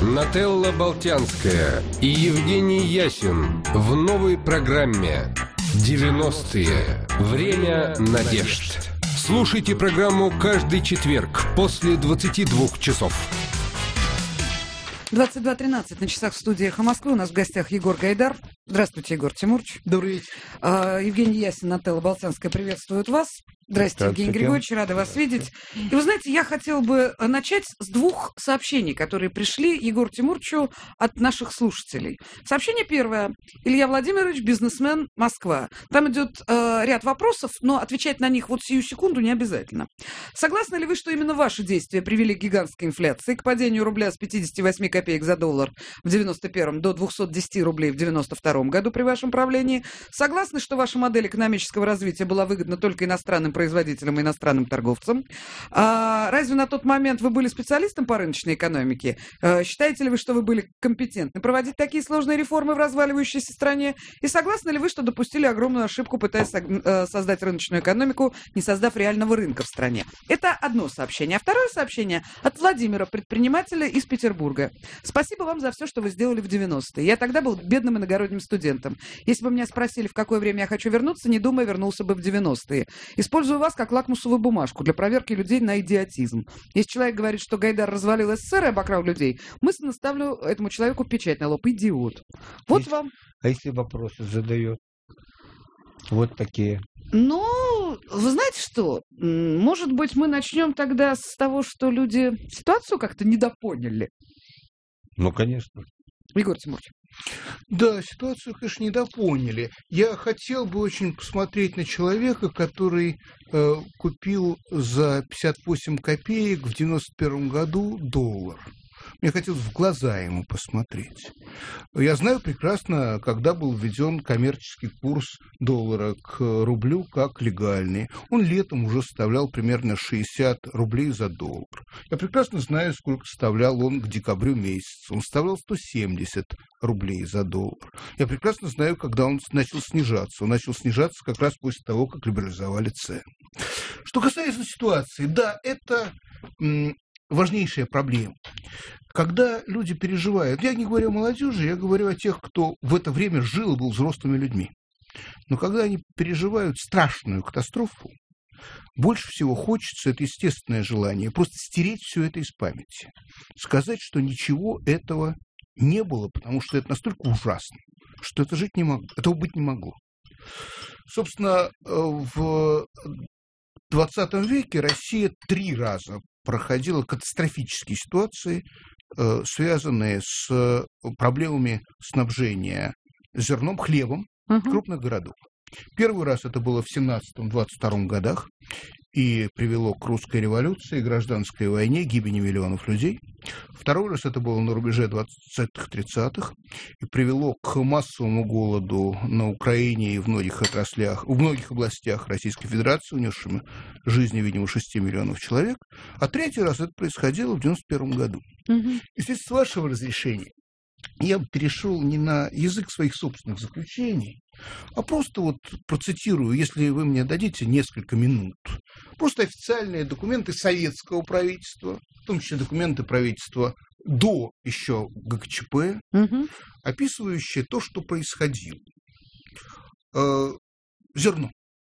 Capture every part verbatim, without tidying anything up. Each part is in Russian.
Нателла Болтянская и Евгений Ясин в новой программе «девяностые. Время надежд». Слушайте программу каждый четверг после двадцати двух часов. двадцать два тринадцать на часах в студии «Эхо Москвы». У нас в гостях Егор Гайдар. Здравствуйте, Егор Тимурович. Добрый вечер. А, Евгений Ясин, Нателла Болтянская приветствуют вас. Здравствуйте, Евгений Григорьевич, рада вас видеть. И вы знаете, я хотела бы начать с двух сообщений, которые пришли Егору Тимуровичу от наших слушателей. Сообщение первое. Илья Владимирович, бизнесмен, Москва. Там идет э, ряд вопросов, но отвечать на них вот сию секунду не обязательно. Согласны ли вы, что именно ваши действия привели к гигантской инфляции, к падению рубля с пятидесяти восьми копеек за доллар в девяносто первом до двухсот десяти рублей в девяносто втором году при вашем правлении? Согласны, что ваша модель экономического развития была выгодна только иностранным производителям и иностранным торговцам? А разве на тот момент вы были специалистом по рыночной экономике? А считаете ли вы, что вы были компетентны проводить такие сложные реформы в разваливающейся стране? И согласны ли вы, что допустили огромную ошибку, пытаясь создать рыночную экономику, не создав реального рынка в стране? Это одно сообщение. А второе сообщение от Владимира, предпринимателя из Петербурга. Спасибо вам за все, что вы сделали в девяностые. Я тогда был бедным иногородним студентом. Если бы меня спросили, в какое время я хочу вернуться, не думая, вернулся бы в девяностые. Использую вас как лакмусовую бумажку для проверки людей на идиотизм. Если человек говорит, что Гайдар развалил СССР и обокрал людей, мысленно ставлю этому человеку печать на лоб. Идиот. Вот если, вам. А если вопросы задает? Вот такие. Ну, вы знаете что? Может быть, мы начнем тогда с того, что люди ситуацию как-то недопоняли. Ну, конечно. Егор Тимурович. Да, ситуацию, конечно, недопоняли. Я хотел бы очень посмотреть на человека, который э, купил за пятьдесят восемь копеек в девяносто первом году доллар. Мне хотелось в глаза ему посмотреть. Я знаю прекрасно, когда был введен коммерческий курс доллара к рублю как легальный. Он летом уже составлял примерно шестьдесят рублей за доллар. Я прекрасно знаю, сколько составлял он к декабрю месяцу. Он составлял сто семьдесят рублей за доллар. Я прекрасно знаю, когда он начал снижаться. Он начал снижаться как раз после того, как либерализовали цены. Что касается ситуации, да, это м, важнейшая проблема. Когда люди переживают, я не говорю о молодежи, я говорю о тех, кто в это время жил и был взрослыми людьми. Но когда они переживают страшную катастрофу, больше всего хочется, это естественное желание, просто стереть все это из памяти. Сказать, что ничего этого не было, потому что это настолько ужасно, что это жить не могло, этого быть не могло. Собственно, в двадцатом веке Россия три раза проходила катастрофические ситуации, связанные с проблемами снабжения зерном, хлебом uh-huh. крупных городов. Первый раз это было в семнадцатом-двадцать втором годах и привело к русской революции, гражданской войне, гибели миллионов людей. Второй раз это было на рубеже двадцатых-тридцатых и привело к массовому голоду на Украине и в многих отраслях, в многих областях Российской Федерации, унесшими жизни, видимо, шести миллионов человек. А третий раз это происходило в девяносто первом году. Угу. И здесь, с вашего разрешения, я бы перешел не на язык своих собственных заключений, а просто вот процитирую, если вы мне дадите несколько минут, просто официальные документы советского правительства, в том числе документы правительства до еще ГКЧП, угу. описывающие то, что происходило. Э, зерно.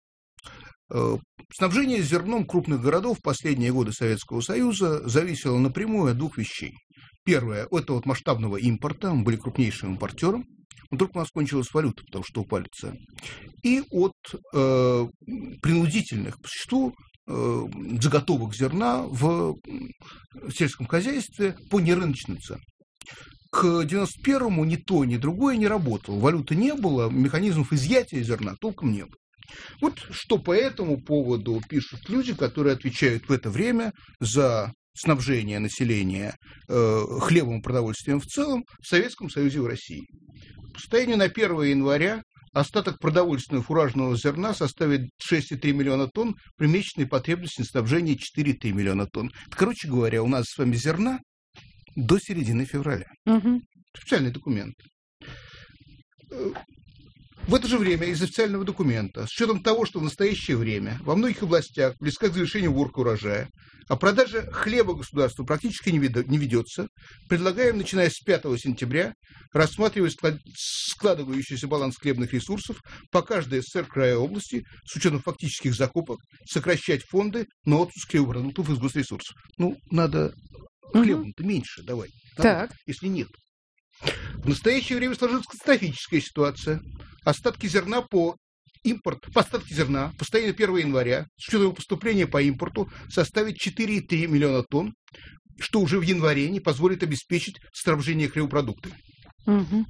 Э, снабжение зерном крупных городов в последние годы Советского Союза зависело напрямую от двух вещей. Первое, это от масштабного импорта, мы были крупнейшим импортером, но только у нас кончилась валюта, потому что упали цены. И от э, принудительных, по существу, э, заготовок зерна в сельском хозяйстве по нерыночным ценам. К девяносто первому ни то, ни другое не работало. Валюты не было, механизмов изъятия зерна толком не было. Вот что по этому поводу пишут люди, которые отвечают в это время за снабжение населения э, хлебом и продовольствием в целом в Советском Союзе и в России. По состоянию на первое января остаток продовольственного фуражного зерна составит шесть целых три миллиона тонн, при месячной потребности на снабжение четыре целых три миллиона тонн. Короче говоря, у нас с вами зерна до середины февраля. Угу. Специальный документ. В это же время из официального документа, с учетом того, что в настоящее время во многих областях близка к завершению уборка урожая, а продажа хлеба государству практически не ведется, предлагаем, начиная с пятого сентября, рассматривать складывающийся баланс хлебных ресурсов по каждой ССР края области с учетом фактических закупок, сокращать фонды на отпуск хлебопродуктов из госресурсов. Ну, надо хлеба-то меньше давать, так. если нет. В настоящее время сложилась катастрофическая ситуация. Остатки зерна по импорту, по остатки зерна по состоянию первого января с учетом его поступления по импорту составит четыре целых три миллиона тонн, что уже в январе не позволит обеспечить снабжение хлебопродуктами. Угу.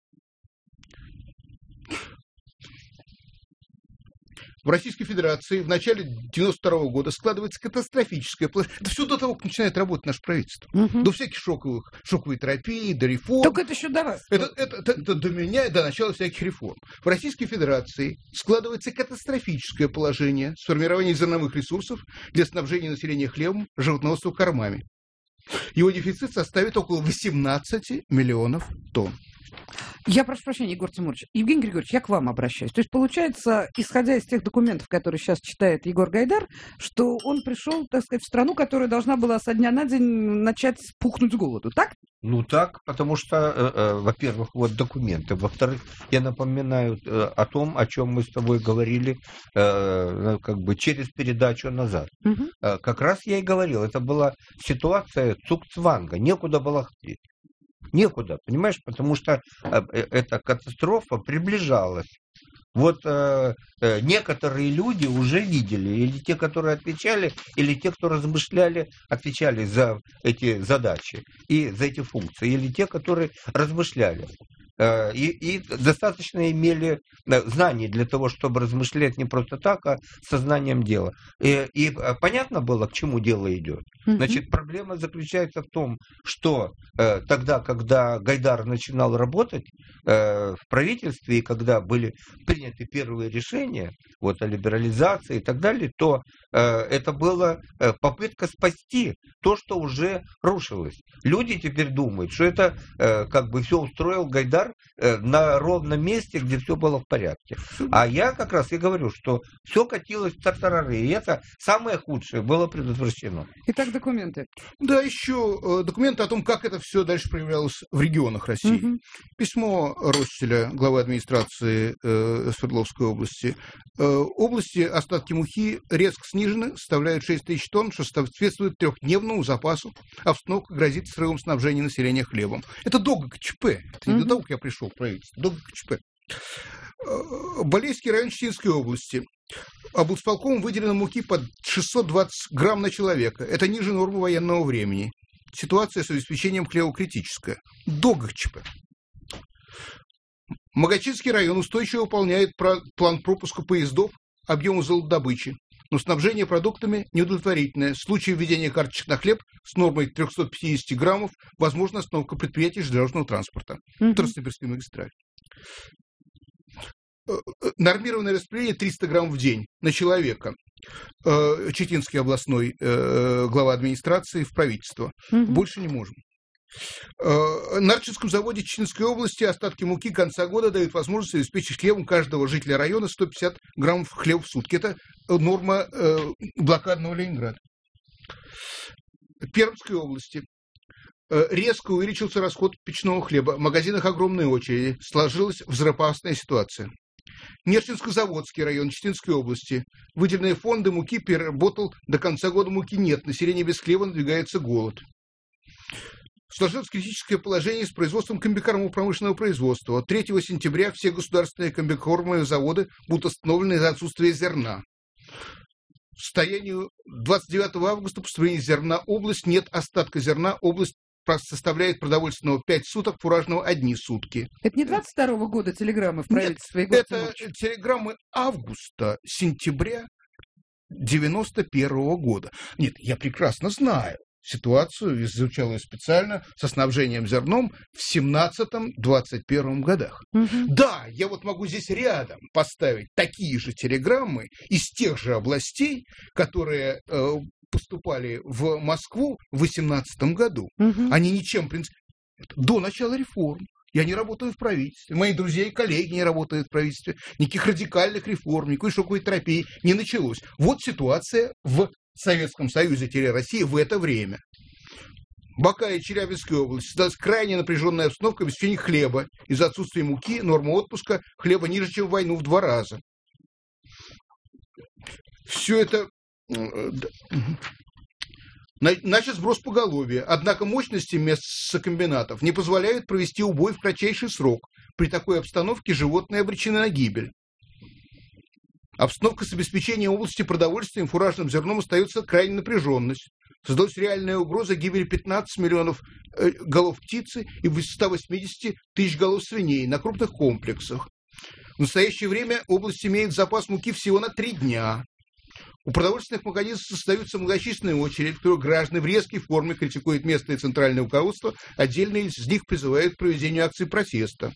В Российской Федерации в начале девяносто второго года складывается катастрофическое положение. Это все до того, как начинает работать наше правительство. Угу. До всяких шоковых, шоковой терапии, до реформ. Только это еще до вас. Это, это, это, это до меня, до начала всяких реформ. В Российской Федерации складывается катастрофическое положение с формированием зерновых ресурсов для снабжения населения хлебом, животноводством, кормами. Его дефицит составит около восемнадцати миллионов тонн. Я прошу прощения, Егор Тимурович. Евгений Григорьевич, я к вам обращаюсь. То есть, получается, исходя из тех документов, которые сейчас читает Егор Гайдар, что он пришел, так сказать, в страну, которая должна была со дня на день начать пухнуть с голоду, так? Ну так, потому что, э, э, во-первых, вот документы. Во-вторых, я напоминаю э, о том, о чем мы с тобой говорили э, как бы через передачу назад. Угу. Э, как раз я и говорил, это была ситуация цугцванга, некуда было ходить. Некуда, понимаешь, потому что э, эта катастрофа приближалась. Вот э, э, некоторые люди уже видели, или те, которые отвечали, или те, кто размышляли, отвечали за эти задачи и за эти функции, или те, которые размышляли. Э, и, и достаточно имели знаний для того, чтобы размышлять не просто так, а сознанием дела. И, и понятно было, к чему дело идет. Значит, проблема заключается в том, что э, тогда, когда Гайдар начинал работать э, в правительстве, и когда были приняты первые решения вот, о либерализации и так далее, то э, это была э, попытка спасти то, что уже рушилось. Люди теперь думают, что это э, как бы все устроил Гайдар э, на ровном месте, где все было в порядке. А я как раз и говорю, что все катилось в тартарары, и это самое худшее было предотвращено. Итак, документы. Да, еще э, документы о том, как это все дальше проявлялось в регионах России. Угу. Письмо Ростеля, главы администрации э, Свердловской области. Э, области остатки муки резко снижены, составляют шесть тысяч тонн, что соответствует трехдневному запасу. Обстановка грозит срывом снабжения населения хлебом. Это до ГКЧП. Это не угу. до того, как я пришел в правительство. До ГКЧП. Э, Балейский район Читинской области. Облсполком выделено муки под шестьсот двадцать грамм на человека. Это ниже нормы военного времени. Ситуация с обеспечением хлеба критическая. До ГКЧП. Магачинский район устойчиво выполняет план пропуска поездов объема золотодобычи, но снабжение продуктами неудовлетворительное. В случае введения карточек на хлеб с нормой триста пятьдесят граммов возможна остановка предприятий железнодорожного транспорта. Mm-hmm. Транссибирская магистраль. Нормированное распределение триста грамм в день на человека. Читинский областной глава администрации в правительство. Угу. Больше не можем. На Нарчинском заводе Читинской области остатки муки к конца года дают возможность обеспечить хлебом каждого жителя района сто пятьдесят граммов хлеба в сутки. Это норма блокадного Ленинграда. В Пермской области резко увеличился расход печного хлеба. В магазинах огромные очереди. Сложилась взрывоопасная ситуация. Нерчинско-Заводский район Читинской области. Выделенные фонды муки переработал. До конца года муки нет. Население без хлеба, надвигается голод. Сложилось критическое положение с производством комбикормового промышленного производства. третьего сентября все государственные комбикормовые заводы будут остановлены из-за отсутствия зерна. В состоянию двадцать девятого августа поступления зерна область нет остатка зерна. Область составляет продовольственного пять суток, фуражного одни сутки. Это не двадцать второго года телеграммы в правительстве? Нет, это телеграммы августа, сентября девяносто первого года. Нет, я прекрасно знаю ситуацию, изучал ее специально, со снабжением зерном в семнадцатом-двадцать первом годах. Угу. Да, я вот могу здесь рядом поставить такие же телеграммы из тех же областей, которые э, поступали в Москву в восемнадцатом году. Угу. Они ничем, в принципе, до начала реформ. Я не работаю в правительстве. Мои друзья и коллеги не работают в правительстве. Никаких радикальных реформ, никакой шоковой терапии не началось. Вот ситуация в Советском Союзе-России в это время. Бакае и Челябинской области создалась крайне напряженная обстановка обеспечения хлеба. Из-за отсутствия муки, норма отпуска хлеба ниже, чем в войну, в два раза. Все это... Начат сброс поголовья, однако мощности мясокомбинатов не позволяют провести убой в кратчайший срок. При такой обстановке животные обречены на гибель. Обстановка с обеспечением области продовольствием и фуражным зерном остается крайне напряженной. Создалась реальная угроза гибели пятнадцати миллионов голов птицы и ста восьмидесяти тысяч голов свиней на крупных комплексах. В настоящее время область имеет запас муки всего на три дня. У продовольственных магазинов создаются многочисленные очереди, в которых граждане в резкой форме критикуют местное и центральное руководство, отдельные из них призывают к проведению акций протеста.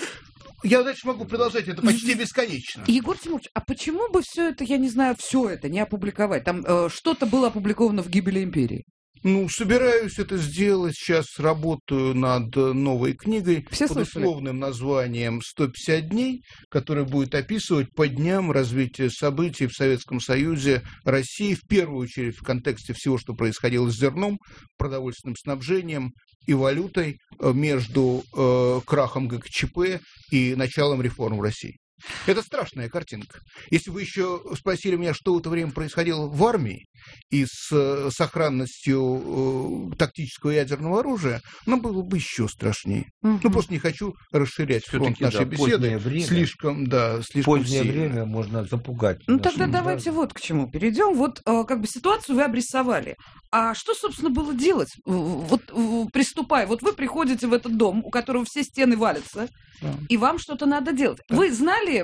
Я дальше могу продолжать, это почти бесконечно. Егор Тимурович, а почему бы все это, я не знаю, все это не опубликовать? Там э, что-то было опубликовано в «Гибели империи». Ну, собираюсь это сделать. Сейчас работаю над новой книгой Все под слышали? условным названием «сто пятьдесят дней», которая будет описывать по дням развитие событий в Советском Союзе, России, в первую очередь в контексте всего, что происходило с зерном, продовольственным снабжением и валютой между э, крахом ГКЧП и началом реформ в России. Это страшная картинка. Если вы еще спросили меня, что в это время происходило в армии и с сохранностью э, тактического ядерного оружия, оно было бы еще страшнее. Угу. Ну, просто не хочу расширять фронт нашей да, беседы. Время, слишком, да, слишком Позднее сильно. время можно запугать. Ну, тогда давайте да. вот к чему перейдем. Вот э, как бы ситуацию вы обрисовали. А что, собственно, было делать? Вот приступая, вот вы приходите в этот дом, у которого все стены валятся, да. и вам что-то надо делать. Да. Вы знали,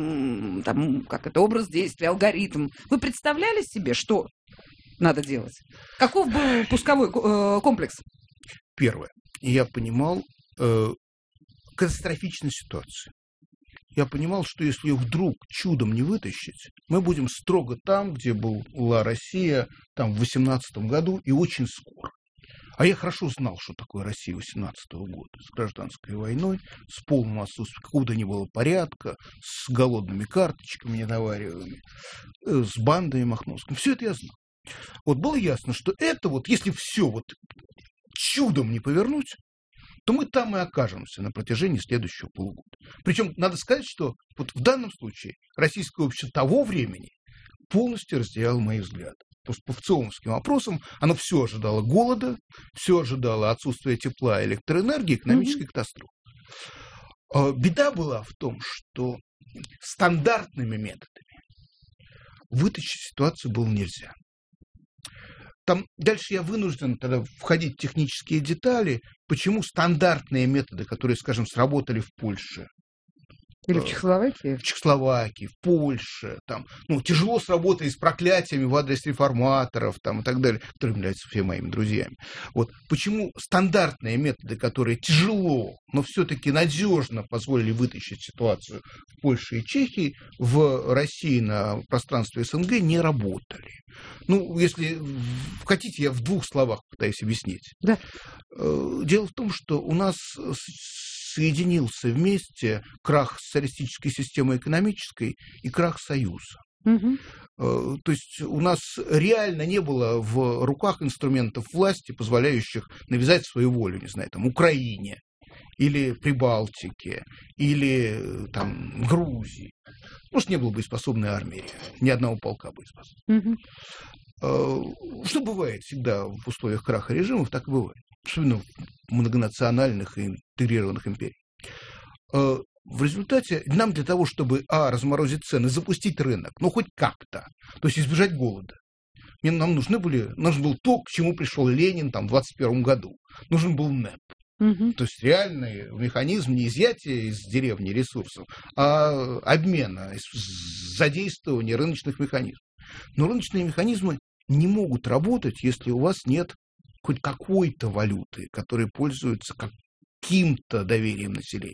там, как это, образ действия, алгоритм? Вы представляли себе, что надо делать? Каков был пусковой э, комплекс? Первое. Я понимал э, катастрофичность ситуации. Я понимал, что если ее вдруг чудом не вытащить, мы будем строго там, где была Россия там, в восемнадцатом году, и очень скоро. А я хорошо знал, что такое Россия восемнадцатого года, с гражданской войной, с полным отсутствием какого-то не было порядка, с голодными карточками недовариваемыми, с бандами махновскими. Все это я знал. Вот было ясно, что это вот, если все вот чудом не повернуть, то мы там и окажемся на протяжении следующего полугода. Причем надо сказать, что вот в данном случае российское общество того времени полностью разделяло мои взгляды. Потому что по ВЦИОМовским вопросам оно все ожидало голода, все ожидало отсутствия тепла, электроэнергии, экономической mm-hmm. катастрофы. Беда была в том, что стандартными методами вытащить ситуацию было нельзя. Там дальше я вынужден тогда входить в технические детали, почему стандартные методы, которые, скажем, сработали в Польше, или в Чехословакии? В Чехословакии, в Польше. Там, ну, тяжело сработали с проклятиями в адрес реформаторов там, и так далее, которые являются все моими друзьями. Вот. Почему стандартные методы, которые тяжело, но все-таки надежно позволили вытащить ситуацию в Польше и Чехии, в России на пространстве СНГ не работали? Ну, если хотите, я в двух словах пытаюсь объяснить. Да. Дело в том, что у нас соединился вместе крах социалистической системы экономической и крах Союза. Угу. То есть у нас реально не было в руках инструментов власти, позволяющих навязать свою волю, не знаю, там, Украине, или Прибалтике, или там, Грузии. Может, не было боеспособной армии, ни одного полка боеспособного. Угу. Что бывает всегда в условиях краха режимов, так и бывает. Особенно в многонациональных и интегрированных империях. В результате нам для того, чтобы, а, разморозить цены, запустить рынок, ну, хоть как-то, то есть избежать голода, нам нужны были, нужно было то, к чему пришел Ленин там, в двадцать первом году. Нужен был НЭП. Угу. То есть реальный механизм не изъятия из деревни ресурсов, а обмена, задействования рыночных механизмов. Но рыночные механизмы не могут работать, если у вас нет хоть какой-то валюты, которая пользуется каким-то доверием населения.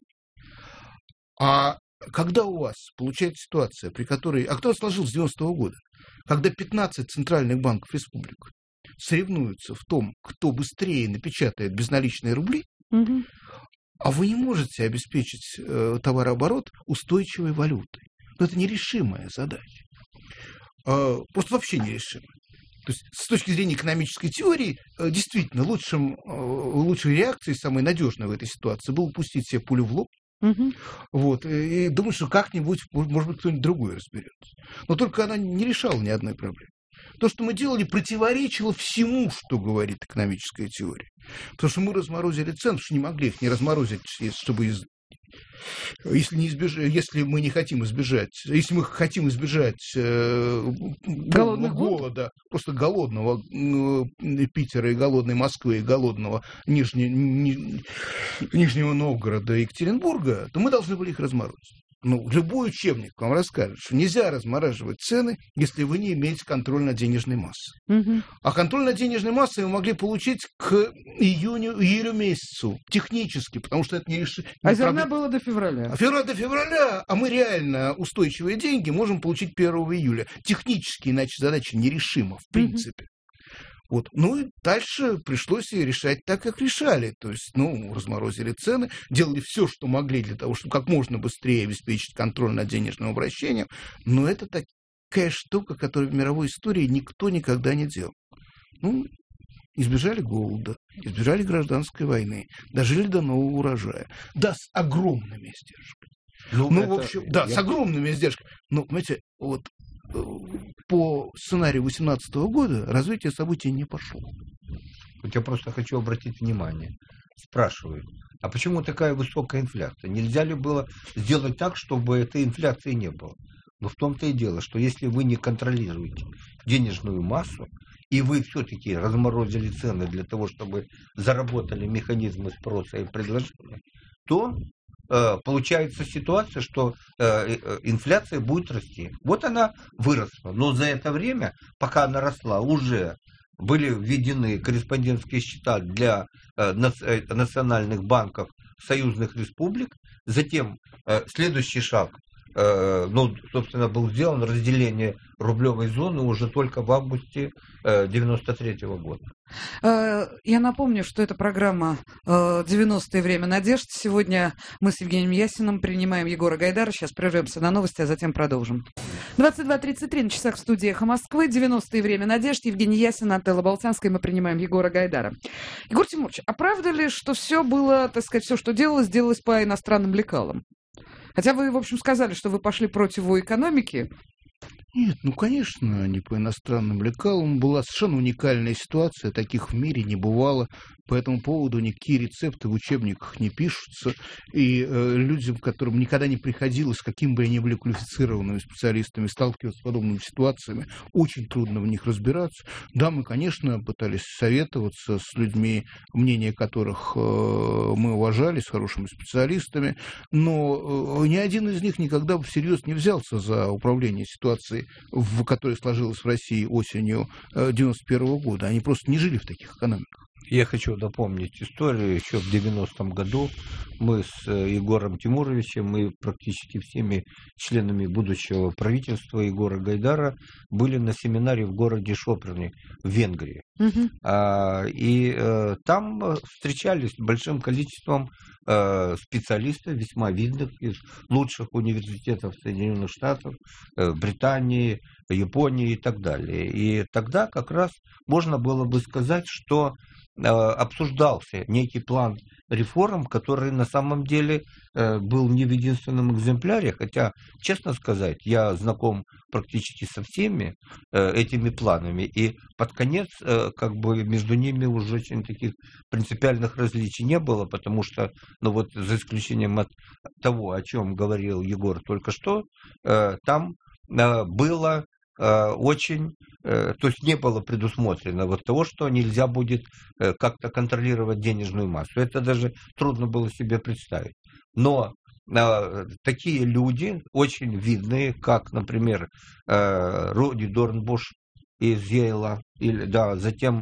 А когда у вас получается ситуация, при которой... А кто сложился с девяностого года? Когда пятнадцать центральных банков республик соревнуются в том, кто быстрее напечатает безналичные рубли, угу. а вы не можете обеспечить э, товарооборот устойчивой валютой. Но это нерешимая задача. Э, просто вообще нерешимая. То есть с точки зрения экономической теории, э, действительно, лучшим, э, лучшей реакцией, самой надежной в этой ситуации, было пустить себе пулю в лоб. Угу. Вот, и, и думаю, что как-нибудь, может быть, кто-нибудь другой разберется. Но только она не решала ни одной проблемы. То, что мы делали, противоречило всему, что говорит экономическая теория. Потому что мы разморозили цены, что не могли их не разморозить, чтобы из... Если, не избежать, если мы не хотим избежать, если мы хотим избежать э, голода, просто голодного э, Питера и голодной Москвы, и голодного Нижне, ни, Нижнего Новгорода и Екатеринбурга, то мы должны были их разморозить. Ну, любой учебник вам расскажет, что нельзя размораживать цены, если вы не имеете контроль над денежной массой. Угу. А контроль над денежной массой вы могли получить к июню, июлю месяцу, технически, потому что это не решит. А зерна было до февраля. А февраля до февраля, а мы реально устойчивые деньги можем получить первого июля. Технически, иначе задача нерешима, в принципе. Угу. Вот. Ну и дальше пришлось и решать так, как решали. То есть, ну, разморозили цены, делали все, что могли для того, чтобы как можно быстрее обеспечить контроль над денежным обращением. Но это такая штука, которую в мировой истории никто никогда не делал. Ну, избежали голода, избежали гражданской войны, дожили до нового урожая. Да, с огромными издержками. Ну, ну это... в общем, да, Я... с огромными издержками. Но, понимаете, вот по сценарию восемнадцатого года развитие событий не пошло. Вот я просто хочу обратить внимание. Спрашивают, а почему такая высокая инфляция? Нельзя ли было сделать так, чтобы этой инфляции не было? Но в том-то и дело, что если вы не контролируете денежную массу, и вы все-таки разморозили цены для того, чтобы заработали механизмы спроса и предложения, то получается ситуация, что э, инфляция будет расти. Вот она выросла. Но за это время, пока она росла, уже были введены корреспондентские счета для э, национальных банков союзных республик. Затем э, следующий шаг, э, ну, собственно, был сделан разделение рублевой зоны уже только в августе э, девяносто третьего года. Я напомню, что это программа «девяностые. Время надежд». Сегодня мы с Евгением Ясиным принимаем Егора Гайдара. Сейчас прервемся на новости, а затем продолжим. двадцать два тридцать три на часах в студии «Эхо Москвы». «девяностые. Время надежд». Евгений Ясин, Антелла Болтянская. Мы принимаем Егора Гайдара. Егор Тимурович, а правда ли, что все было, так сказать, все, что делалось, делалось по иностранным лекалам? Хотя вы, в общем, сказали, что вы пошли против экономики. Нет, ну, конечно, не по иностранным лекалам. Была совершенно уникальная ситуация, таких в мире не бывало. По этому поводу никакие рецепты в учебниках не пишутся. И э, людям, которым никогда не приходилось, каким бы они ни были квалифицированными специалистами, сталкиваться с подобными ситуациями, очень трудно в них разбираться. Да, мы, конечно, пытались советоваться с людьми, мнение которых э, мы уважали, с хорошими специалистами, но э, ни один из них никогда всерьез не взялся за управление ситуацией, в которой сложилась в России осенью девяносто первого года. Они просто не жили в таких экономиках. Я хочу напомнить историю. Еще в девяностом году мы с Егором Тимуровичем и практически всеми членами будущего правительства Егора Гайдара были на семинаре в городе Шопрани в Венгрии. Угу. А, и а, там встречались с большим количеством а, специалистов, весьма видных, из лучших университетов Соединенных Штатов, а, Британии, Японии и так далее. И тогда как раз можно было бы сказать, что обсуждался некий план реформ, который на самом деле был не в единственном экземпляре, хотя, честно сказать, я знаком практически со всеми этими планами, и под конец как бы между ними уже очень таких принципиальных различий не было, потому что, ну вот за исключением от того, о чем говорил Егор только что, там было очень, то есть не было предусмотрено вот того, что нельзя будет как-то контролировать денежную массу. Это даже трудно было себе представить. Но такие люди, очень видные, как, например, Роди Дорнбуш из Йейла, или, да, затем,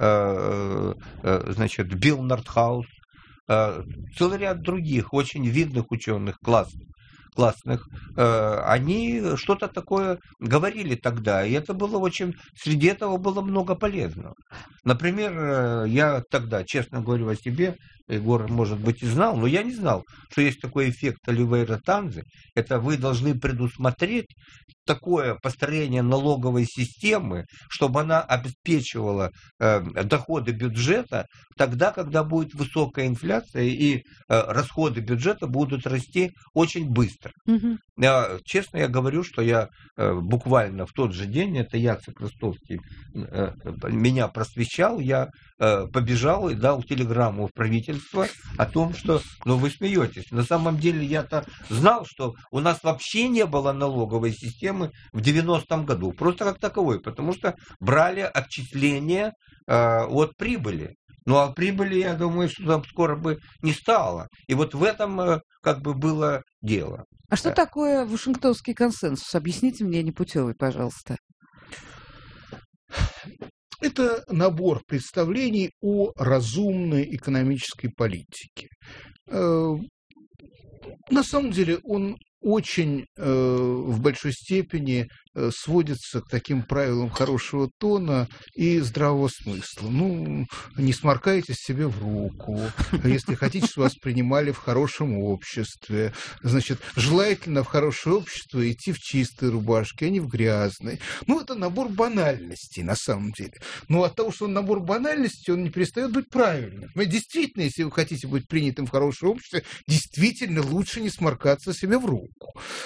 значит, Билл Нортхаус, целый ряд других очень видных ученых, классных, классных, они что-то такое говорили тогда, и это было очень, среди этого было много полезного. Например, я тогда, честно говорю о себе, Егор, может быть, и знал, но я не знал, что есть такой эффект Оливейра-Танзы. Это вы должны предусмотреть такое построение налоговой системы, чтобы она обеспечивала э, доходы бюджета тогда, когда будет высокая инфляция и э, расходы бюджета будут расти очень быстро. Угу. Я, честно я говорю, что я э, буквально в тот же день, это Яцек Ростовский э, меня просвещал, я э, побежал и дал телеграмму в правительство о том, что, ну вы смеетесь, на самом деле я-то знал, что у нас вообще не было налоговой системы в девяностом году, просто как таковой, потому что брали отчисления э, от прибыли. Ну, а прибыли, я думаю, что там скоро бы не стало. И вот в этом э, как бы было дело. А что такое Вашингтонский консенсус? Объясните мне, непутевый, пожалуйста. Это набор представлений о разумной экономической политике. Э, на самом деле он очень э, в большой степени э, сводится к таким правилам хорошего тона и здравого смысла. Ну, не сморкайтесь себе в руку, если хотите, чтобы вас принимали в хорошем обществе. Значит, желательно в хорошее общество идти в чистой рубашке, а не в грязной. Ну, это набор банальностей, на самом деле. Но от того, что он набор банальностей, он не перестает быть правильным. Но действительно, если вы хотите быть принятым в хорошее общество, действительно лучше не сморкаться себе в руку.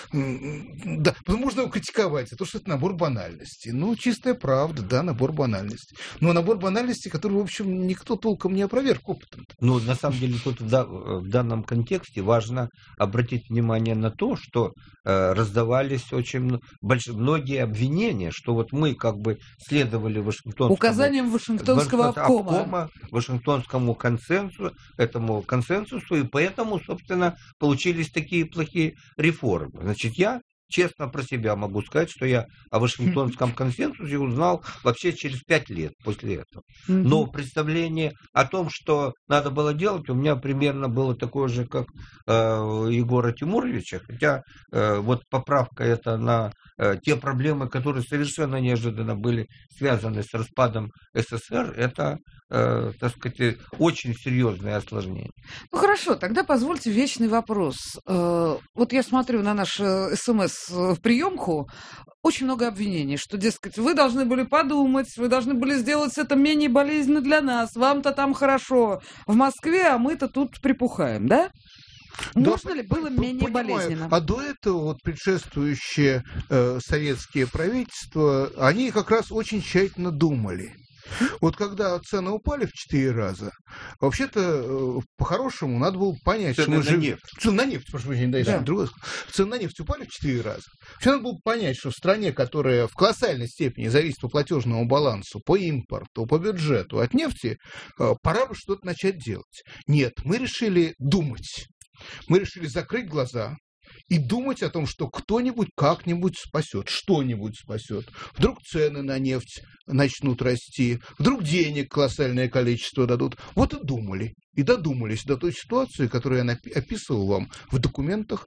Да, можно его критиковать за то, что это набор банальностей. Ну, чистая правда, да, набор банальностей. Но набор банальностей, который, в общем, никто толком не опроверг опытом. Ну, на самом деле, тут в, да, в данном контексте важно обратить внимание на то, что э, раздавались очень больш... многие обвинения, что вот мы как бы следовали Вашингтонскому... Указаниям Вашингтонского обкома. обкома, Вашингтонскому консенсусу, этому консенсусу, и поэтому, собственно, получились такие плохие реформы. Значит, я честно про себя могу сказать, что я о Вашингтонском консенсусе узнал вообще через пять лет после этого. Но представление о том, что надо было делать, у меня примерно было такое же, как э, Егора Тимуровича, хотя э, вот поправка это на э, те проблемы, которые совершенно неожиданно были связаны с распадом СССР, это, э, так сказать, очень серьезное осложнение. Ну хорошо, тогда позвольте вечный вопрос. Э, вот я смотрю на наш СМС в приемку, очень много обвинений, что, дескать, вы должны были подумать, вы должны были сделать это менее болезненно для нас, вам-то там хорошо в Москве, а мы-то тут припухаем, да? Да, Можно ли было менее понимаю. болезненно? А до этого вот предшествующие э, советские правительства, они как раз очень тщательно думали. Вот когда цены упали в четыре раза, вообще-то, по-хорошему, надо было понять, цены что мы на живем... нефть. Цены на нефть, прошу прощения, да, да. другое. Цены на нефть упали в четыре раза. Вообще надо было понять, что в стране, которая в колоссальной степени зависит по платежному балансу, по импорту, по бюджету от нефти, пора бы что-то начать делать. Нет, мы решили думать. Мы решили закрыть глаза и думать о том, что кто-нибудь как-нибудь спасет, что-нибудь спасет. Вдруг цены на нефть начнут расти, вдруг денег колоссальное количество дадут. Вот и думали, и додумались до той ситуации, которую я описывал вам в документах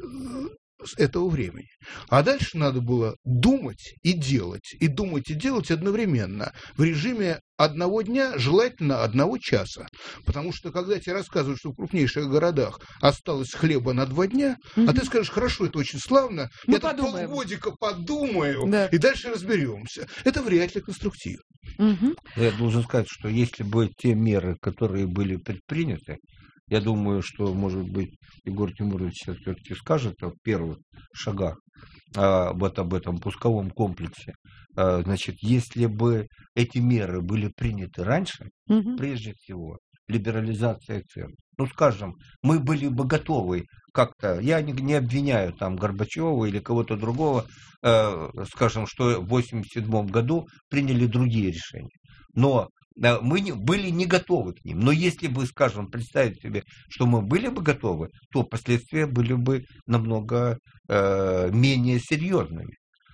с этого времени. А дальше надо было думать и делать, и думать и делать одновременно в режиме одного дня, желательно одного часа. Потому что, когда тебе рассказывают, что в крупнейших городах осталось хлеба на два дня, mm-hmm. а ты скажешь, хорошо, это очень славно, Мы я подумаем. так полгодика подумаю, да. и дальше разберемся. Это вряд ли конструктивно. Mm-hmm. Я должен сказать, что если бы те меры, которые были предприняты, я думаю, что, может быть, Егор Тимурович сейчас все-таки скажет о первых шагах, а, вот об этом пусковом комплексе. А, значит, если бы эти меры были приняты раньше, угу. прежде всего, либерализация цен. Ну, скажем, мы были бы готовы как-то, я не, не обвиняю там Горбачева или кого-то другого, э, скажем, что в восемьдесят седьмом году приняли другие решения. Но мы не, были не готовы к ним. Но если бы, скажем, представить себе, что мы были бы готовы, то последствия были бы намного э, менее серьезными.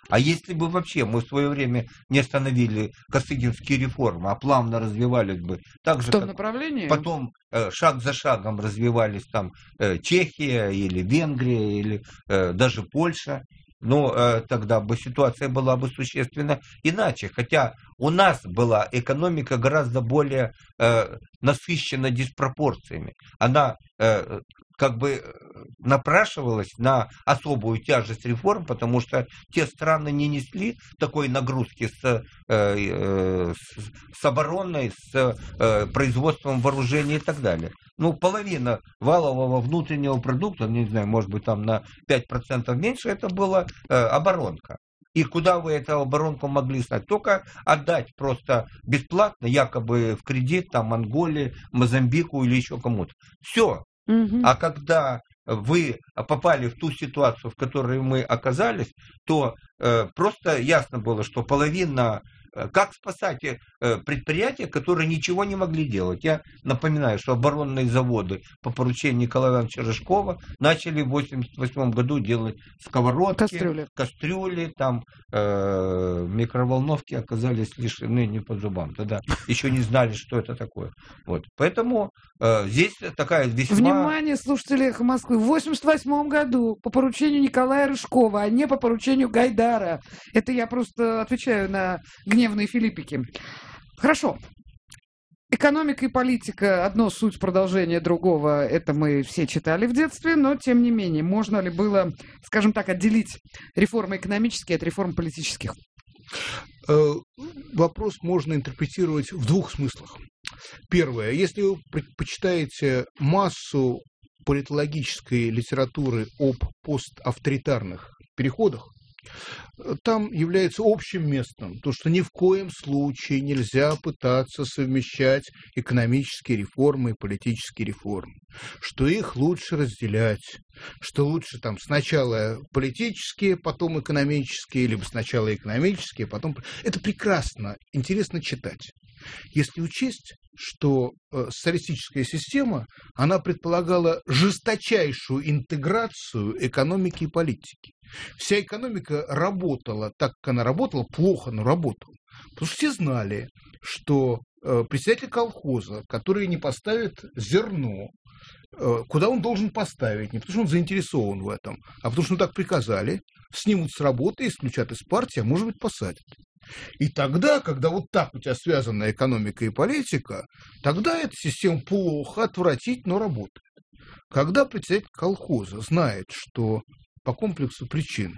А если бы вообще мы в свое время не остановили косыгинские реформы, а плавно развивались бы так же, в том как направлении? Потом э, шаг за шагом развивались там э, Чехия или Венгрия или э, даже Польша, но э, тогда бы ситуация была бы существенно иначе. Хотя у нас была экономика гораздо более э, насыщена диспропорциями. Она э, как бы напрашивалась на особую тяжесть реформ, потому что те страны не несли такой нагрузки с, э, э, с, с обороной, с э, производством вооружений и так далее. Ну, половина валового внутреннего продукта, не знаю, может быть, там на пять процентов меньше, это была э, оборонка. И куда вы эту оборонку могли снять? Только отдать просто бесплатно, якобы в кредит, там, Монголии, Мозамбику или еще кому-то. Все. Угу. А когда вы попали в ту ситуацию, в которой мы оказались, то э, просто ясно было, что половина... Как спасать предприятия, которые ничего не могли делать? Я напоминаю, что оборонные заводы по поручению Николая Ивановича Рыжкова начали в восемьдесят восьмом году делать сковородки, кастрюли, кастрюли там, э, микроволновки оказались лишены не по зубам. Тогда еще не знали, что это такое. Вот. Поэтому э, здесь такая весьма... Внимание, слушатели «Эхо Москвы». В восемьдесят восьмом году по поручению Николая Рыжкова, а не по поручению Гайдара. Это я просто отвечаю на гневные филиппики. Хорошо. Экономика и политика – одно суть продолжения другого. Это мы все читали в детстве, но, тем не менее, можно ли было, скажем так, отделить реформы экономические от реформ политических? Вопрос можно интерпретировать в двух смыслах. Первое. Если вы почитаете массу политологической литературы об поставторитарных переходах, там является общим местом, то, что ни в коем случае нельзя пытаться совмещать экономические реформы и политические реформы, что их лучше разделять, что лучше там сначала политические, потом экономические, либо сначала экономические, потом... Это прекрасно, интересно читать. Если учесть, что э, социалистическая система, она предполагала жесточайшую интеграцию экономики и политики. Вся экономика работала так, как она работала, плохо, но работала. Потому что все знали, что э, председатель колхоза, который не поставит зерно, э, куда он должен поставить, не потому что он заинтересован в этом, а потому что ну, так приказали, снимут с работы, исключат из партии, а может быть посадят. И тогда, когда вот так у тебя связана экономика и политика, тогда эта система плохо, отвратительно работает. Когда председатель колхоза знает, что по комплексу причин,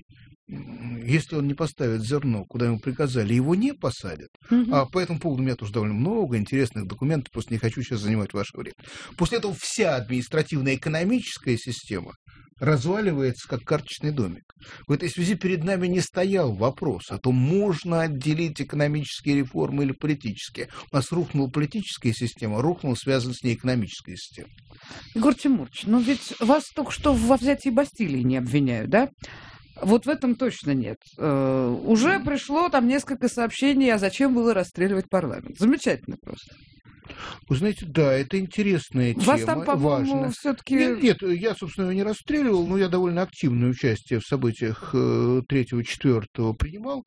если он не поставит зерно, куда ему приказали, его не посадят. Угу. А по этому поводу у меня тоже довольно много интересных документов, просто не хочу сейчас занимать ваше время. После этого вся административная экономическая система разваливается, как карточный домик. В этой связи перед нами не стоял вопрос о том, можно отделить экономические реформы или политические. У нас рухнула политическая система, рухнула связана с ней экономическая система. Егор Тимурович, ну ведь вас только что во взятии Бастилии не обвиняют, да? Вот в этом точно нет. Э, уже пришло там несколько сообщений, а зачем было расстреливать парламент. Замечательно просто. Вы знаете, да, это интересная тема. Вас там, по-моему, все-таки... Нет, нет, я, собственно, его не расстреливал, но я довольно активное участие в событиях третьего-четвёртого принимал.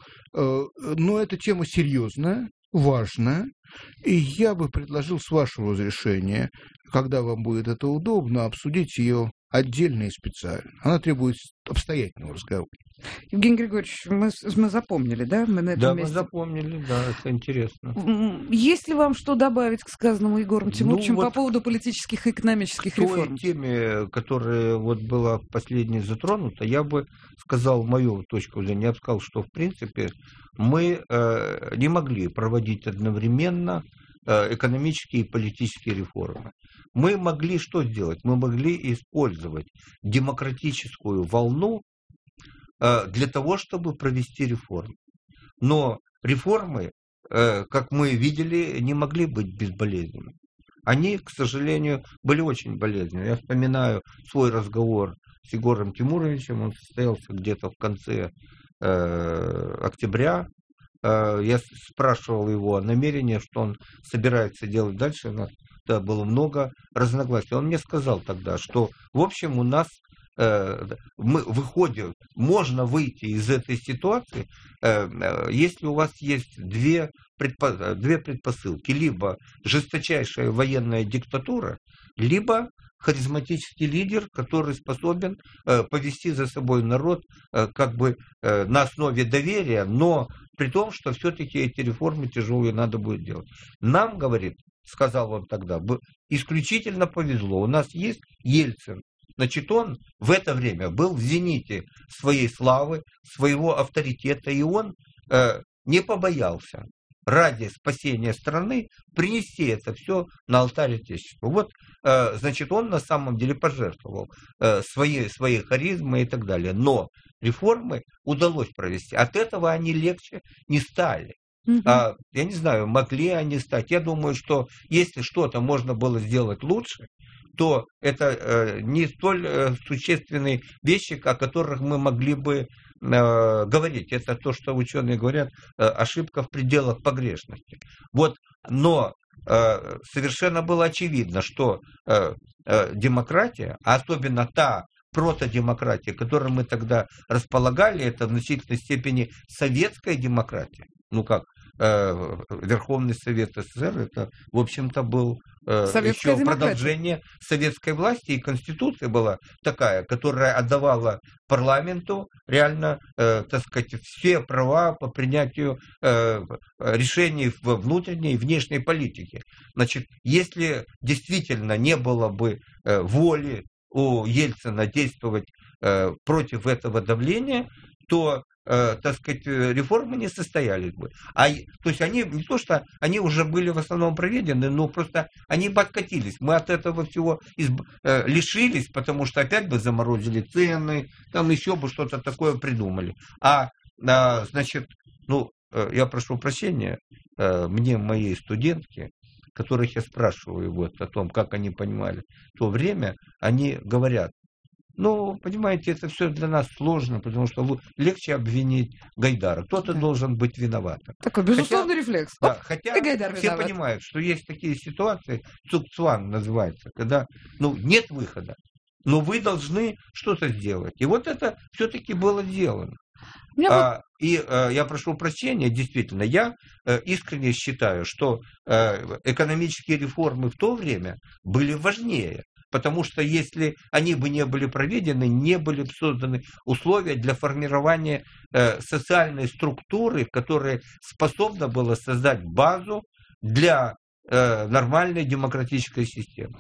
Но эта тема серьезная, важная, и я бы предложил, с вашего разрешения, когда вам будет это удобно, обсудить ее отдельно и специально. Она требует обстоятельного разговора. Евгений Григорьевич, мы, мы запомнили, да? Мы на этом да, месте... мы запомнили, да, это интересно. Есть ли вам что добавить к сказанному Егором Тимуровичем ну, вот по поводу политических и экономических к той реформ? теме, которая вот была последней затронута, я бы сказал мою точку зрения, я бы сказал, что в принципе мы э, не могли проводить одновременно э, экономические и политические реформы. Мы могли что сделать? Мы могли использовать демократическую волну для того, чтобы провести реформы. Но реформы, как мы видели, не могли быть безболезненными. Они, к сожалению, были очень болезненными. Я вспоминаю свой разговор с Егором Тимуровичем, он состоялся где-то в конце э, октября. Э, я спрашивал его о намерении, что он собирается делать дальше. У нас тогда было много разногласий. Он мне сказал тогда, что, в общем, у нас мы выходим, можно выйти из этой ситуации, если у вас есть две, предпо, две предпосылки. Либо жесточайшая военная диктатура, либо харизматический лидер, который способен э, повести за собой народ э, как бы э, на основе доверия, но при том, что все-таки эти реформы тяжелые надо будет делать. Нам, говорит, сказал он тогда, исключительно повезло. У нас есть Ельцин. Значит, он в это время был в зените своей славы, своего авторитета, и он э, не побоялся ради спасения страны принести это все на алтарь Отечества. Вот, э, значит, он на самом деле пожертвовал э, своей, своей харизмой и так далее. Но реформы удалось провести. От этого они легче не стали. Mm-hmm. А, я не знаю, могли они стать. Я думаю, что если что-то можно было сделать лучше, то это э, не столь э, существенные вещи, о которых мы могли бы э, говорить. Это то, что ученые говорят, э, ошибка в пределах погрешности. Вот, но э, совершенно было очевидно, что э, э, демократия, а особенно та протодемократия, которой мы тогда располагали, это в значительной степени советская демократия. Ну как, э, Верховный Совет СССР, это, в общем-то, был э, еще продолжение советской власти, и Конституция была такая, которая отдавала парламенту реально, э, так сказать, все права по принятию э, решений в внутренней и внешней политике. Значит, если действительно не было бы э, воли у Ельцина действовать э, против этого давления, то Э, так сказать, реформы не состоялись бы. А, то есть они, не то что они уже были в основном проведены, но просто они бы откатились. Мы от этого всего изб, э, лишились, потому что опять бы заморозили цены, там еще бы что-то такое придумали. А, а значит, ну, э, я прошу прощения, э, мне мои студентки, которых я спрашиваю вот о том, как они понимали то время, они говорят: ну, понимаете, это все для нас сложно, потому что легче обвинить Гайдара. Кто-то да. должен быть виноватым. Такой безусловный хотя, рефлекс. Да, Оп, хотя все виноват. Понимают, что есть такие ситуации, цукцванг называется, когда ну, нет выхода, но вы должны что-то сделать. И вот это все-таки было сделано. А, и а, я прошу прощения, действительно, я а, искренне считаю, что а, экономические реформы в то время были важнее. Потому что если они бы не были проведены, не были бы созданы условия для формирования э, социальной структуры, которая способна была создать базу для э, нормальной демократической системы.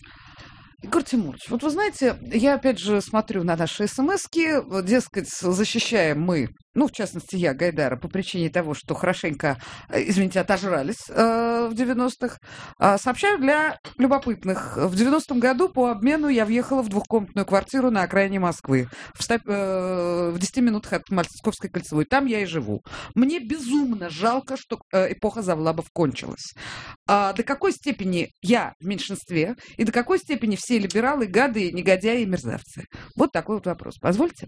Егор Тимурович, вот вы знаете, я опять же смотрю на наши смски, дескать, защищаем мы, ну, в частности, я, Гайдара, по причине того, что хорошенько, извините, отожрались э, в девяностых. Э, сообщаю для любопытных. В девяностом году по обмену я въехала в двухкомнатную квартиру на окраине Москвы, в, ста, э, в десяти минутах от Московской кольцевой. Там я и живу. Мне безумно жалко, что э, эпоха Завлабов кончилась. А до какой степени я в меньшинстве, и до какой степени все либералы, гады, негодяи и мерзавцы? Вот такой вот вопрос. Позвольте?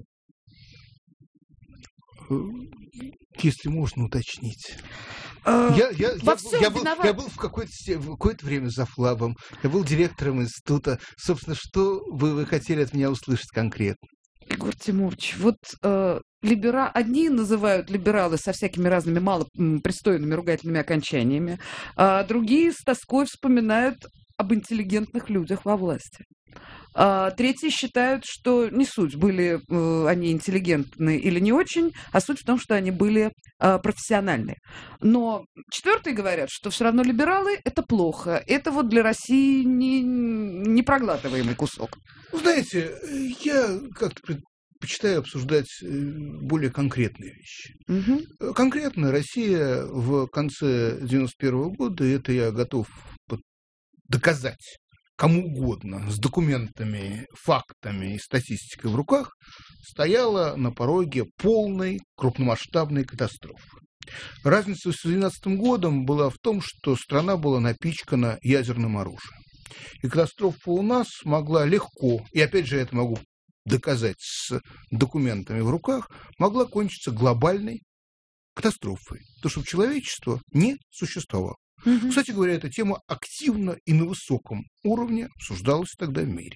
Если можно уточнить. А, я, я, я, я, был, я был в какое-то, в какое-то время завлабом. Я был директором института. Собственно, что вы, вы хотели от меня услышать конкретно? Егор Тимурович, вот э, либера... одни называют либералы со всякими разными малопристойными ругательными окончаниями, а другие с тоской вспоминают об интеллигентных людях во власти. А третьи считают, что не суть, были э, они интеллигентны или не очень, а суть в том, что они были э, профессиональны. Но четвертые говорят, что все равно либералы – это плохо. Это вот для России не, непроглатываемый кусок. Ну, знаете, я как-то предпочитаю обсуждать более конкретные вещи. Угу. Конкретно Россия в конце девяносто первого года, это я готов доказать кому угодно, с документами, фактами и статистикой в руках, стояла на пороге полной крупномасштабной катастрофы. Разница с двенадцатым годом была в том, что страна была напичкана ядерным оружием. И катастрофа у нас могла легко, и опять же это могу доказать с документами в руках, могла кончиться глобальной катастрофой, потому что человечество не существовало. Угу. Кстати говоря, эта тема активно и на высоком уровне обсуждалась тогда в мире.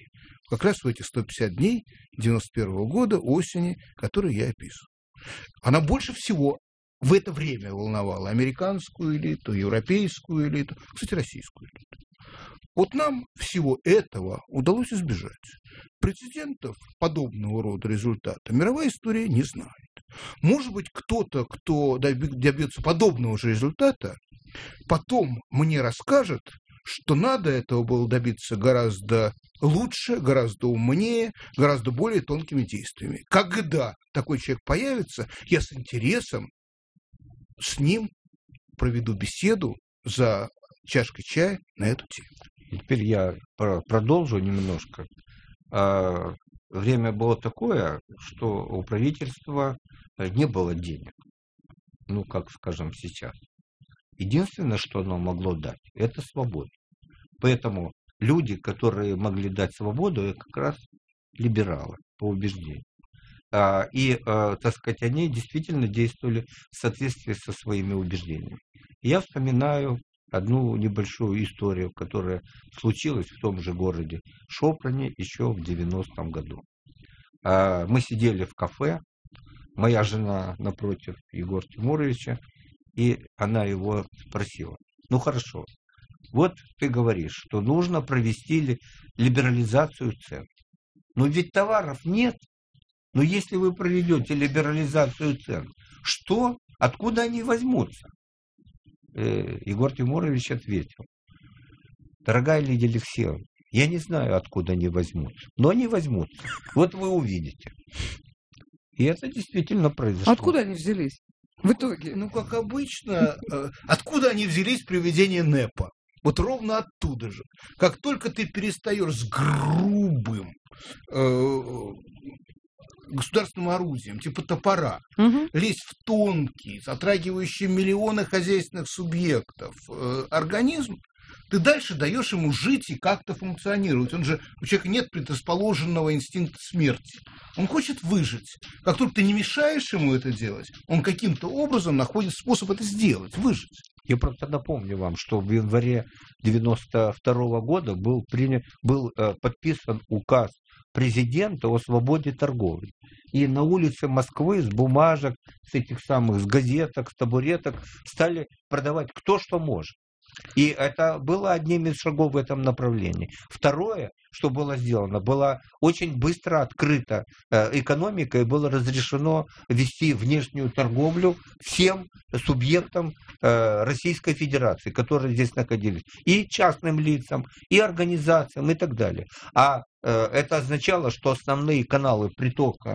Как раз в эти сто пятьдесят дней девяносто первого года, осени, которые я описываю. Она больше всего в это время волновала американскую элиту, европейскую элиту, кстати, российскую элиту. Вот нам всего этого удалось избежать. Прецедентов подобного рода результата мировая история не знает. Может быть, кто-то, кто добьется подобного же результата, потом мне расскажет, что надо этого было добиться гораздо лучше, гораздо умнее, гораздо более тонкими действиями. Когда такой человек появится, я с интересом с ним проведу беседу за чашкой чая на эту тему. Теперь я продолжу немножко. Время было такое, что у правительства не было денег. Ну, как, скажем, сейчас. Единственное, что оно могло дать, это свободу. Поэтому люди, которые могли дать свободу, это как раз либералы по убеждению. И, так сказать, они действительно действовали в соответствии со своими убеждениями. Я вспоминаю одну небольшую историю, которая случилась в том же городе Шоprане еще в девяностом году. Мы сидели в кафе, моя жена напротив Егора Тимуровича, и она его спросила: ну хорошо, вот ты говоришь, что нужно провести либерализацию цен. Но ведь товаров нет. Но если вы проведете либерализацию цен, что? Откуда они возьмутся? Э, Егор Тимурович ответил: дорогая Лидия Алексеевна, я не знаю, откуда они возьмутся, но они возьмутся. Вот вы увидите. И это действительно произошло. Откуда они взялись в итоге? Ну, как обычно, откуда они взялись при введении НЭПа? Вот ровно оттуда же. Как только ты перестаешь с грубым государственным орудием, типа топора, угу. лезть в тонкий, затрагивающий миллионы хозяйственных субъектов э, организм, ты дальше даешь ему жить и как-то функционировать. Он же, у человека нет предрасположенного инстинкта смерти. Он хочет выжить. Как только ты не мешаешь ему это делать, он каким-то образом находит способ это сделать, выжить. Я просто напомню вам, что в январе девяносто второго года был, принят, был э, подписан указ президента о свободе торговли. И на улице Москвы с бумажек, с этих самых, с газеток, с табуреток стали продавать кто что может. И это было одним из шагов в этом направлении. Второе, что было сделано, была очень быстро открыта экономика и было разрешено вести внешнюю торговлю всем субъектам Российской Федерации, которые здесь находились, и частным лицам, и организациям, и так далее. А это означало, что основные каналы притока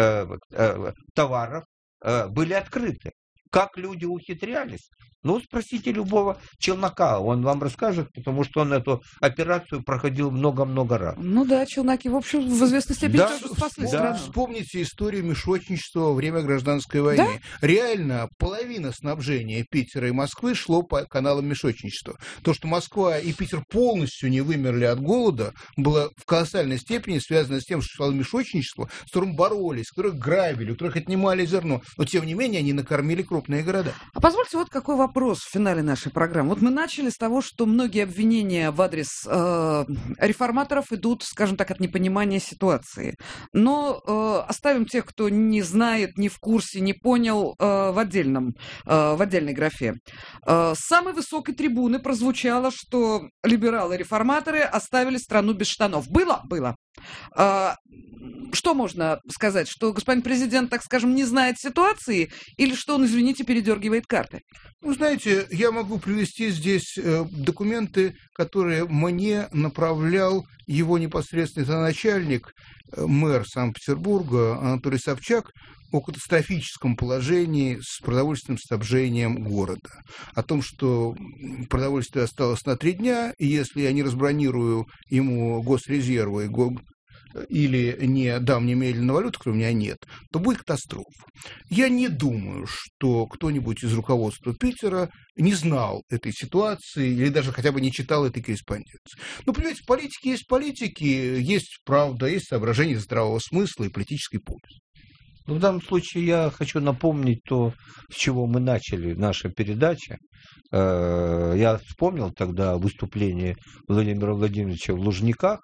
товаров были открыты. Как люди ухитрялись? Ну, спросите любого челнока, он вам расскажет, потому что он эту операцию проходил много-много раз. Ну да, челноки, в общем, в известной степени да, тоже спасли да. страну. Вспомните историю мешочничества во время гражданской войны. Да? Реально, половина снабжения Питера и Москвы шло по каналам мешочничества. То, что Москва и Питер полностью не вымерли от голода, было в колоссальной степени связано с тем, что шло мешочничество, с которым боролись, которых грабили, у которых отнимали зерно. Но, тем не менее, они накормили крупные города. А позвольте вот какой вопрос. Вопрос в финале нашей программы. Вот мы начали с того, что многие обвинения в адрес э, реформаторов идут, скажем так, от непонимания ситуации. Но э, оставим тех, кто не знает, не в курсе, не понял, э, в отдельном, э, в отдельной графе. Э, с самой высокой трибуны прозвучало, что либералы-реформаторы оставили страну без штанов. Было? Было. Э, что можно сказать? Что господин президент, так скажем, не знает ситуации или что он, извините, передергивает карты? Ну, знаете, я могу привести здесь э, документы, которые мне направлял его непосредственный начальник, э, мэр Санкт-Петербурга Анатолий Собчак, о катастрофическом положении с продовольственным снабжением города. О том, что продовольствие осталось на три дня, и если я не разбронирую ему госрезервы, го... или не дам немедленную валюту, которой у меня нет, то будет катастрофа. Я не думаю, что кто-нибудь из руководства Питера не знал этой ситуации или даже хотя бы не читал этой корреспонденции. Но, понимаете, политики есть политики, есть правда, есть соображения здравого смысла и политической пользы. Ну, в данном случае я хочу напомнить то, с чего мы начали нашу передачу. Я вспомнил тогда выступление Владимира Владимировича в Лужниках,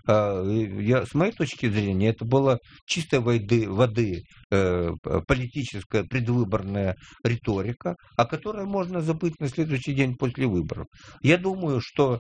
я, с моей точки зрения, это была чистой воды, воды политическая предвыборная риторика, о которой можно забыть на следующий день после выборов. Я думаю, что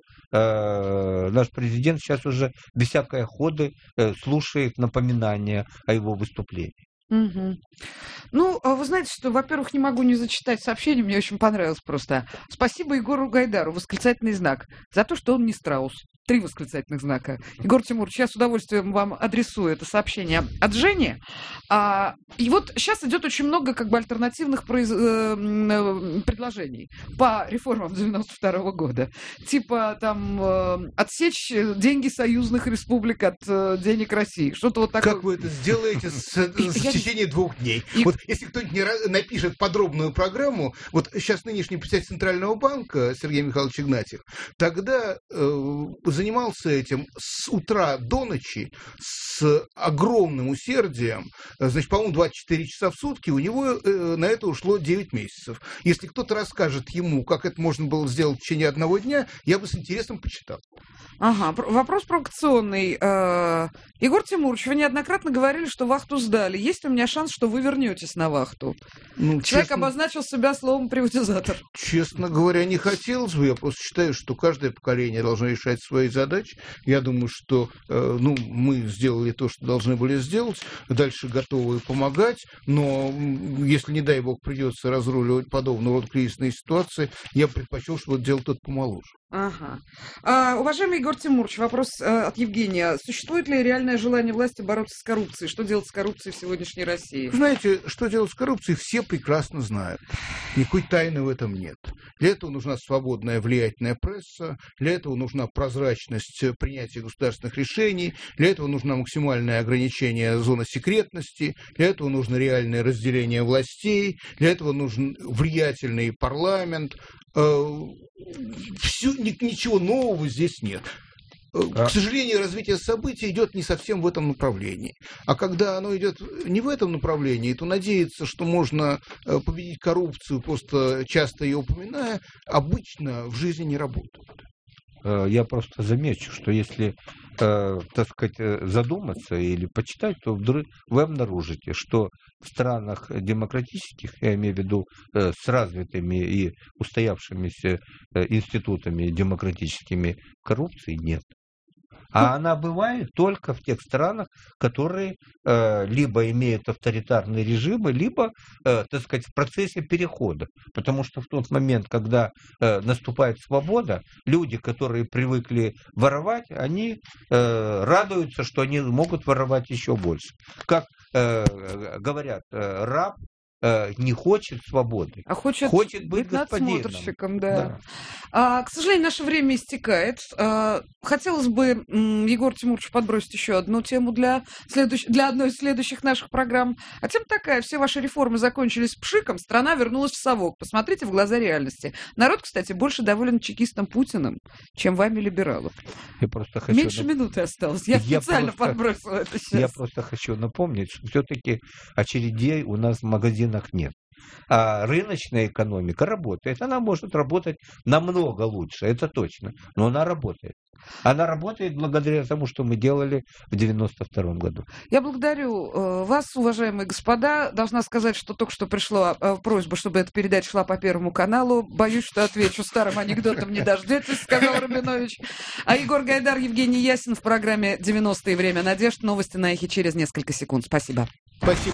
э, наш президент сейчас уже без всякой охоты э, слушает напоминания о его выступлении. Угу. Ну, вы знаете, что, во-первых, не могу не зачитать сообщение, мне очень понравилось просто. Спасибо Егору Гайдару, восклицательный знак, за то, что он не страус. Три восклицательных знака. Егор Тимурович, я с удовольствием вам адресую это сообщение от Жени. А, и вот сейчас идет очень много как бы альтернативных произ... э, предложений по реформам девяносто второго года. Типа там э, отсечь деньги союзных республик от э, денег России. Что-то вот такое. Как вы это сделаете с, в течение двух дней? И... Вот если кто-нибудь не напишет подробную программу, вот сейчас нынешний председатель Центрального банка Сергей Михайлович Игнатьев, тогда э, занимался этим с утра до ночи с огромным усердием. Значит, по-моему, двадцать четыре часа в сутки, у него э, на это ушло девять месяцев. Если кто-то расскажет ему, как это можно было сделать в течение одного дня, я бы с интересом почитал. Ага, вопрос провокационный. Егор Тимурович, вы неоднократно говорили, что вахту сдали. Есть ли у меня шанс, что вы вернетесь на вахту? Ну, Человек честно, обозначил себя словом приватизатор. Честно говоря, не хотелось бы. Я просто считаю, что каждое поколение должно решать свои задачи. Я думаю, что э, ну, мы сделали то, что должны были сделать. Дальше готовы помогать. Но если, не дай бог, придется разруливать подобного рода кризисные ситуации, я бы предпочел, чтобы это делал тот помоложе. Ага. А, уважаемый Егор Тимурович, вопрос а, от Евгения. Существует ли реальное желание власти бороться с коррупцией? Что делать с коррупцией в сегодняшней России? Знаете, что делать с коррупцией, все прекрасно знают. Никакой тайны в этом нет. Для этого нужна свободная, влиятельная пресса, для этого нужна прозрачность принятия государственных решений, для этого нужно максимальное ограничение зоны секретности, для этого нужно реальное разделение властей, для этого нужен влиятельный парламент. Все, ничего нового здесь нет. К сожалению, развитие событий идет не совсем в этом направлении. А когда оно идет не в этом направлении, то надеяться, что можно победить коррупцию, просто часто ее упоминая, обычно в жизни не работает. Я просто замечу, что если, э, так сказать, задуматься или почитать, то вдруг вы обнаружите, что в странах демократических, я имею в виду э, с развитыми и устоявшимися э, институтами демократическими, коррупции нет. А она бывает только в тех странах, которые э, либо имеют авторитарные режимы, либо, э, так сказать, в процессе перехода. Потому что в тот момент, когда э, наступает свобода, люди, которые привыкли воровать, они э, радуются, что они могут воровать еще больше. Как э, говорят, э, раб не хочет свободы, а хочет, хочет быть, быть надсмотрщиком, да. да. А, к сожалению, наше время истекает. А, хотелось бы, Егор Тимурович, подбросить еще одну тему для, следующ... для одной из следующих наших программ. А тема такая: все ваши реформы закончились пшиком, страна вернулась в совок. Посмотрите в глаза реальности. Народ, кстати, больше доволен чекистом Путиным, чем вами, либералов. Я просто хочу Меньше нап... минуты осталось. Я, я специально просто... подбросила это сейчас. Я просто хочу напомнить, что все-таки очередей у нас в магазинах нет. А рыночная экономика работает. Она может работать намного лучше, это точно. Но она работает. Она работает благодаря тому, что мы делали в девяносто втором году. Я благодарю э, вас, уважаемые господа. Должна сказать, что только что пришла э, просьба, чтобы эта передача шла по Первому каналу. Боюсь, что отвечу старым анекдотом не дождетесь, сказал Рабинович. А Егор Гайдар, Евгений Ясин в программе «девяностые. Время надежд». Новости на эхе через несколько секунд. Спасибо. Спасибо.